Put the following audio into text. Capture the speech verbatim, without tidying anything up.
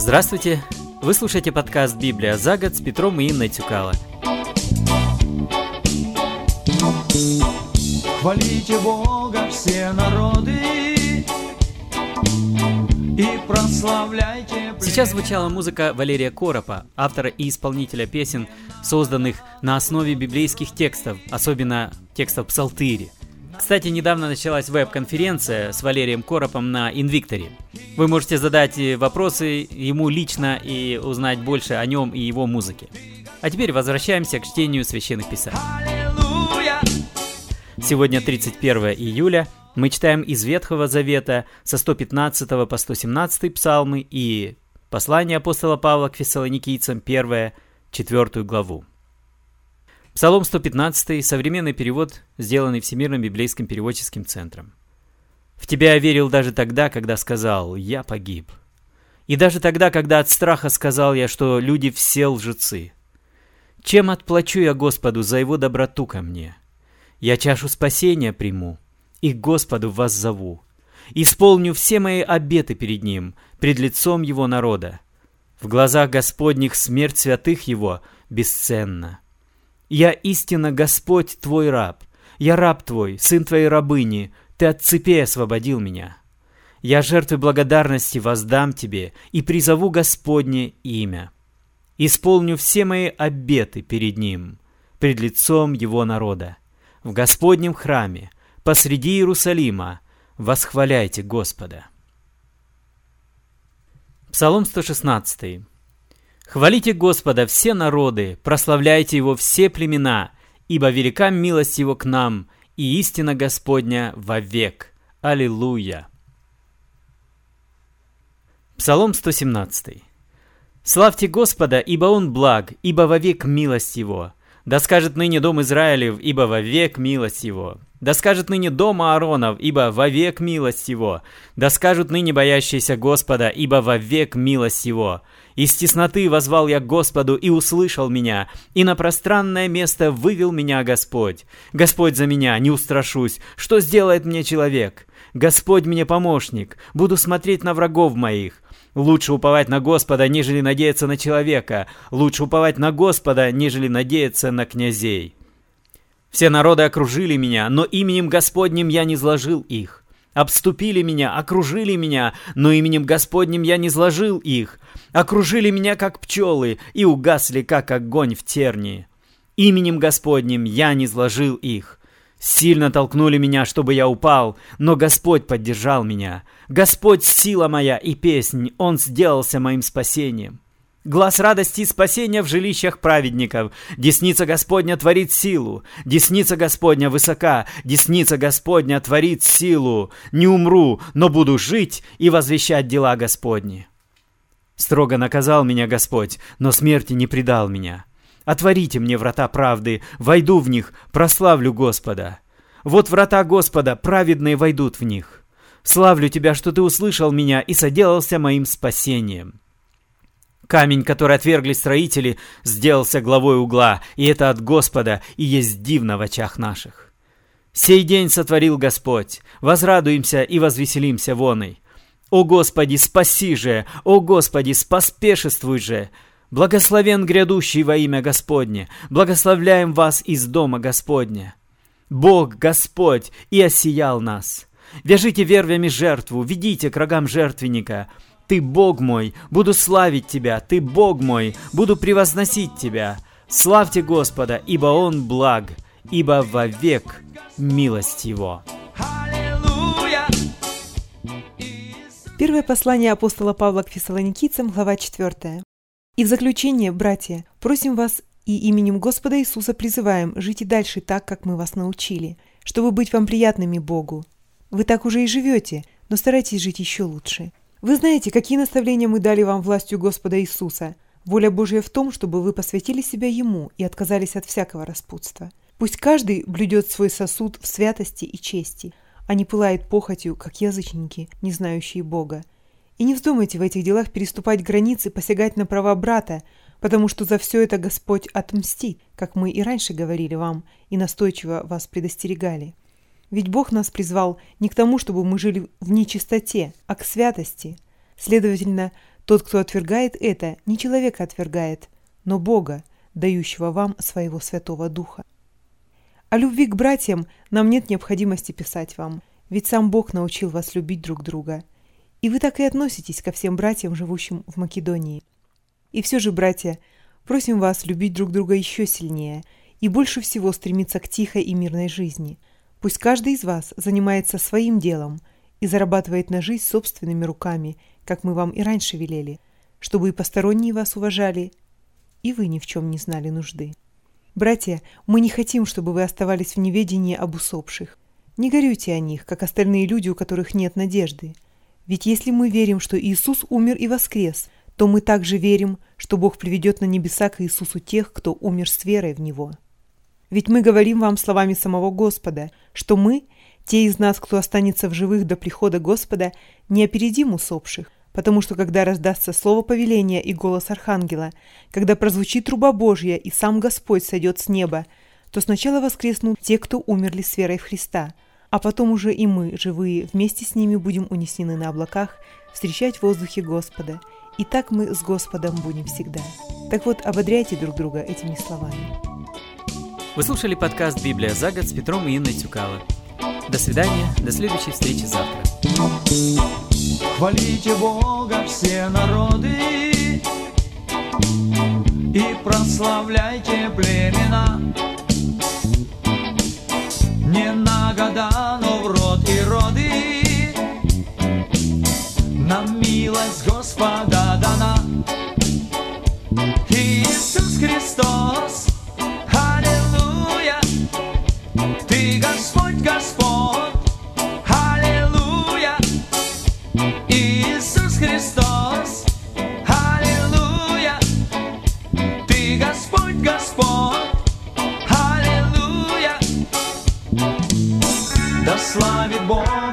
Здравствуйте! Вы слушаете подкаст «Библия за год» с Петром и Инной Тюкало. Хвалите Бога все народы и прославляйте. Сейчас звучала музыка Валерия Коропа, автора и исполнителя песен, созданных на основе библейских текстов, особенно текстов Псалтыри. Кстати, недавно началась веб-конференция с Валерием Коропом на Инвикторе. Вы можете задать вопросы ему лично и узнать больше о нем и его музыке. А теперь возвращаемся к чтению священных писаний. Сегодня тридцать первое июля. Мы читаем из Ветхого Завета со сто пятнадцатого по сто семнадцатый псалмы и послание апостола Павла к фессалоникийцам, первое, четвёртую главу. Псалом сто пятнадцатый, современный перевод, сделанный Всемирным библейским переводческим центром. «В Тебя я верил даже тогда, когда сказал, я погиб. И даже тогда, когда от страха сказал я, что люди все лжецы. Чем отплачу я Господу за Его доброту ко мне? Я чашу спасения приму, и к Господу воззову. Исполню все мои обеты перед Ним, пред лицом Его народа. В глазах Господних смерть святых Его бесценна. Я истинно Господь Твой раб, я раб Твой, сын Твоей рабыни, Ты от цепей освободил меня. Я жертвы благодарности воздам Тебе и призову Господне имя. Исполню все мои обеты перед Ним, пред лицом Его народа. В Господнем храме, посреди Иерусалима, восхваляйте Господа». Псалом сто шестнадцатый. «Хвалите Господа все народы, прославляйте Его все племена, ибо велика милость Его к нам, и истина Господня вовек. Аллилуйя!» Псалом сто семнадцатый. «Славьте Господа, ибо Он благ, ибо вовек милость Его. Да скажет ныне дом Израилев, ибо вовек милость Его. Да скажет ныне дом Ааронов, ибо вовек милость Его. Да скажут ныне боящиеся Господа, ибо вовек милость Его. Из тесноты воззвал я к Господу, и услышал меня, и на пространное место вывел меня Господь. Господь за меня, не устрашусь, что сделает мне человек? Господь мне помощник, буду смотреть на врагов моих. Лучше уповать на Господа, нежели надеяться на человека. Лучше уповать на Господа, нежели надеяться на князей. Все народы окружили меня, но именем Господним я не зложил их. Обступили меня, окружили меня, но именем Господним я не зложил их. Окружили меня, как пчелы, и угасли, как огонь в тернии. Именем Господним я не зложил их. Сильно толкнули меня, чтобы я упал, но Господь поддержал меня. Господь — сила моя и песнь, Он сделался моим спасением. Глас радости и спасения в жилищах праведников. Десница Господня творит силу. Десница Господня высока. Десница Господня творит силу. Не умру, но буду жить и возвещать дела Господни. Строго наказал меня Господь, но смерти не предал меня. Отворите мне врата правды, войду в них, прославлю Господа. Вот врата Господа, праведные войдут в них. Славлю Тебя, что Ты услышал меня и соделался моим спасением. Камень, который отвергли строители, сделался главой угла, и это от Господа, и есть дивно в очах наших. Сей день сотворил Господь, возрадуемся и возвеселимся воной. О Господи, спаси же! О Господи, споспешествуй же! Благословен грядущий во имя Господне, благословляем вас из дома Господня. Бог Господь и осиял нас. Вяжите вервями жертву, ведите к рогам жертвенника. Ты, Бог мой, буду славить Тебя, Ты, Бог мой, буду превозносить Тебя. Славьте Господа, ибо Он благ, ибо вовек милость Его». Первое послание апостола Павла к фессалоникийцам, глава четвёртая. «И в заключение, братья, просим вас и именем Господа Иисуса призываем, жить и дальше так, как мы вас научили, чтобы быть вам приятными Богу. Вы так уже и живете, но старайтесь жить еще лучше. Вы знаете, какие наставления мы дали вам властью Господа Иисуса. Воля Божья в том, чтобы вы посвятили себя Ему и отказались от всякого распутства. Пусть каждый блюдет свой сосуд в святости и чести, а не пылает похотью, как язычники, не знающие Бога. И не вздумайте в этих делах переступать границы, посягать на права брата, потому что за все это Господь отмстит, как мы и раньше говорили вам и настойчиво вас предостерегали. Ведь Бог нас призвал не к тому, чтобы мы жили в нечистоте, а к святости. Следовательно, Тот, кто отвергает это, не человека отвергает, но Бога, дающего вам своего Святого Духа. О любви к братьям нам нет необходимости писать вам, ведь сам Бог научил вас любить друг друга. И вы так и относитесь ко всем братьям, живущим в Македонии. И все же, братья, просим вас любить друг друга еще сильнее и больше всего стремиться к тихой и мирной жизни. Пусть каждый из вас занимается своим делом и зарабатывает на жизнь собственными руками, как мы вам и раньше велели, чтобы и посторонние вас уважали, и вы ни в чем не знали нужды. Братья, мы не хотим, чтобы вы оставались в неведении об усопших. Не горюйте о них, как остальные люди, у которых нет надежды. Ведь если мы верим, что Иисус умер и воскрес, то мы также верим, что Бог приведет на небеса к Иисусу тех, кто умер с верой в Него. Ведь мы говорим вам словами самого Господа, что мы, те из нас, кто останется в живых до прихода Господа, не опередим усопших, потому что когда раздастся слово повеления и голос архангела, когда прозвучит труба Божья и сам Господь сойдет с неба, то сначала воскреснут те, кто умерли с верой в Христа, а потом уже и мы, живые, вместе с ними будем унесены на облаках, встречать в воздухе Господа, и так мы с Господом будем всегда. Так вот, ободряйте друг друга этими словами. Вы слушали подкаст «Библия за год» с Петром и Инной Тюкало. До свидания, до следующей встречи завтра. Хвалите Бога все народы и прославляйте племена. Не на года, но в род и роды нам милость Господа дана. Иисус Христос, аллилуйя, Ты Господь, Господь, аллилуйя. Иисус Христос, аллилуйя, Ты Господь, Господь, аллилуйя. Да славит Бог